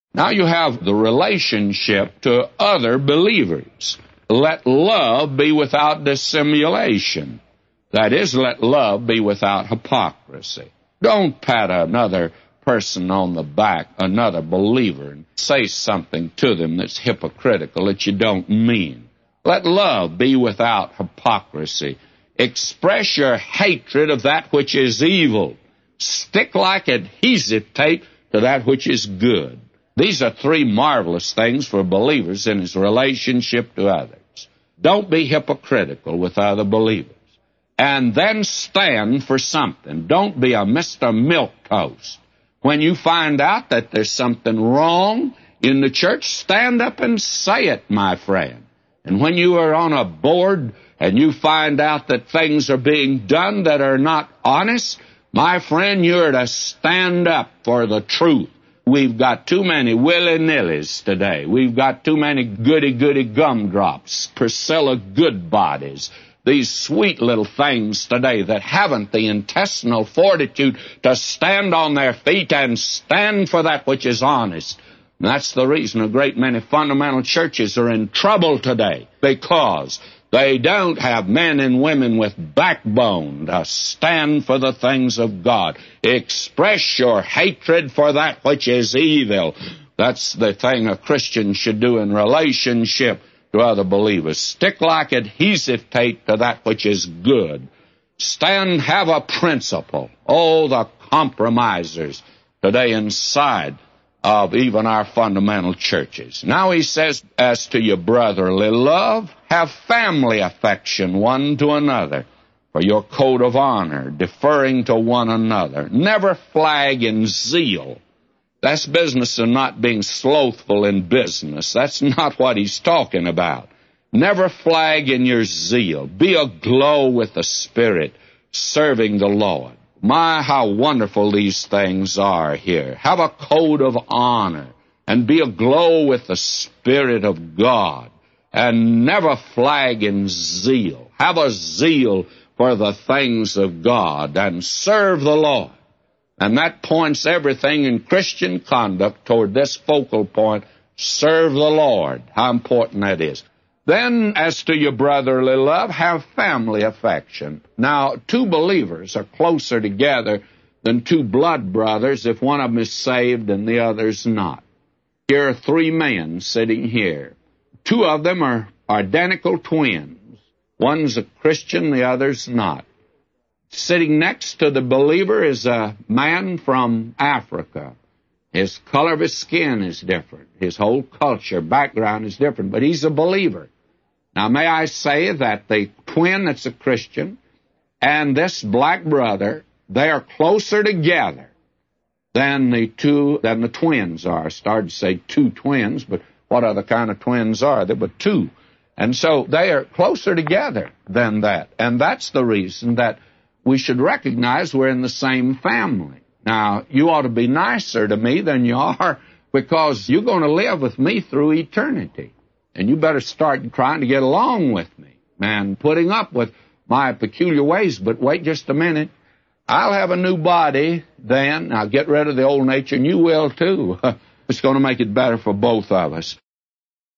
Now you have the relationship to other believers. Let love be without dissimulation. That is, let love be without hypocrisy. Don't pat another person on the back, another believer, and say something to them that's hypocritical that you don't mean. Let love be without hypocrisy. Express your hatred of that which is evil. Stick like adhesive tape to that which is good. These are three marvelous things for believers in his relationship to others. Don't be hypocritical with other believers. And then stand for something. Don't be a Mr. Milquetoast. When you find out that there's something wrong in the church, stand up and say it, my friend. And when you are on a board and you find out that things are being done that are not honest, my friend, you're to stand up for the truth. We've got too many willy-nillys today. We've got too many goody-goody gumdrops, Priscilla Goodbodies, these sweet little things today that haven't the intestinal fortitude to stand on their feet and stand for that which is honest. And that's the reason a great many fundamental churches are in trouble today, because they don't have men and women with backbone to stand for the things of God. Express your hatred for that which is evil. That's the thing a Christian should do in relationship to other believers. Stick like adhesive tape to that which is good. Stand, have a principle. Oh, the compromisers today inside of even our fundamental churches. Now he says, as to your brotherly love, have family affection one to another, for your code of honor, deferring to one another. Never flag in zeal. That's business of not being slothful in business. That's not what he's talking about. Never flag in your zeal. Be aglow with the Spirit, serving the Lord. My, how wonderful these things are here. Have a code of honor and be aglow with the Spirit of God, and never flag in zeal. Have a zeal for the things of God and serve the Lord. And that points everything in Christian conduct toward this focal point, serve the Lord. How important that is. Then, as to your brotherly love, have family affection. Now, two believers are closer together than two blood brothers if one of them is saved and the other's not. Here are three men sitting here. Two of them are identical twins. One's a Christian, the other's not. Sitting next to the believer is a man from Africa. His color of his skin is different. His whole culture, background is different, but he's a believer. Now, may I say that the twin that's a Christian and this black brother, they are closer together than the twins are. I started to say two twins, but what other kind of twins are there but two? And so they are closer together than that. And that's the reason that we should recognize we're in the same family. Now, you ought to be nicer to me than you are, because you're going to live with me through eternity. And you better start trying to get along with me and putting up with my peculiar ways. But wait just a minute. I'll have a new body then. I'll get rid of the old nature, and you will too. It's going to make it better for both of us.